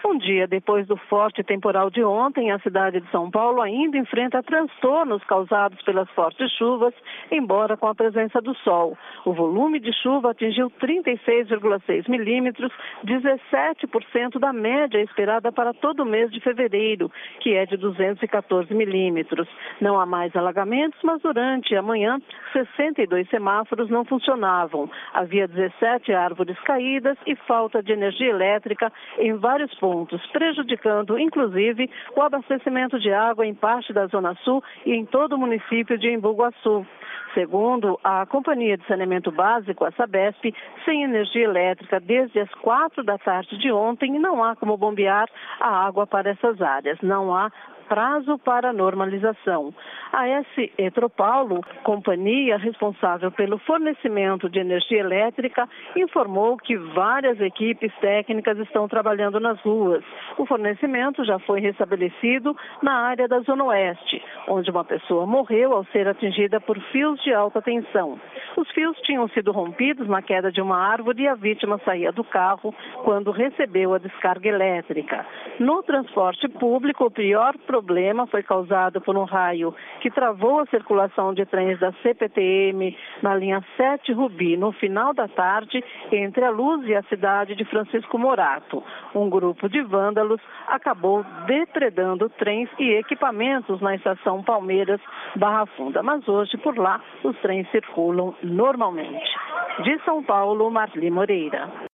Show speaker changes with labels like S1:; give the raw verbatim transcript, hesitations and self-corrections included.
S1: Um dia depois do forte temporal de ontem, a cidade de São Paulo ainda enfrenta transtornos causados pelas fortes chuvas, embora com a presença do sol. O volume de chuva atingiu trinta e seis vírgula seis milímetros, dezessete por cento da média esperada para todo o mês de fevereiro, que é de duzentos e quatorze milímetros. Não há mais alagamentos, mas durante a manhã, sessenta e dois semáforos não funcionavam. Havia dezessete árvores caídas e falta de energia elétrica em vários pontos, prejudicando, inclusive, o abastecimento de água em parte da Zona Sul e em todo o município de Embu Guaçu. Segundo a Companhia de Saneamento Básico, a Sabesp, sem energia elétrica desde as quatro da tarde de ontem, não há como bombear a água para essas áreas. Não há prazo para normalização. A S Etropaulo, companhia responsável pelo fornecimento de energia elétrica, informou que várias equipes técnicas estão trabalhando nas ruas. O fornecimento já foi restabelecido na área da Zona Oeste, onde uma pessoa morreu ao ser atingida por fios de alta tensão. Os fios tinham sido rompidos na queda de uma árvore e a vítima saía do carro quando recebeu a descarga elétrica. No transporte público, o pior problema O problema foi causado por um raio que travou a circulação de trens da C P T M na linha sete Rubi, no final da tarde, entre a Luz e a cidade de Francisco Morato. Um grupo de vândalos acabou depredando trens e equipamentos na estação Palmeiras Barra Funda, mas hoje por lá os trens circulam normalmente. De São Paulo, Marli Moreira.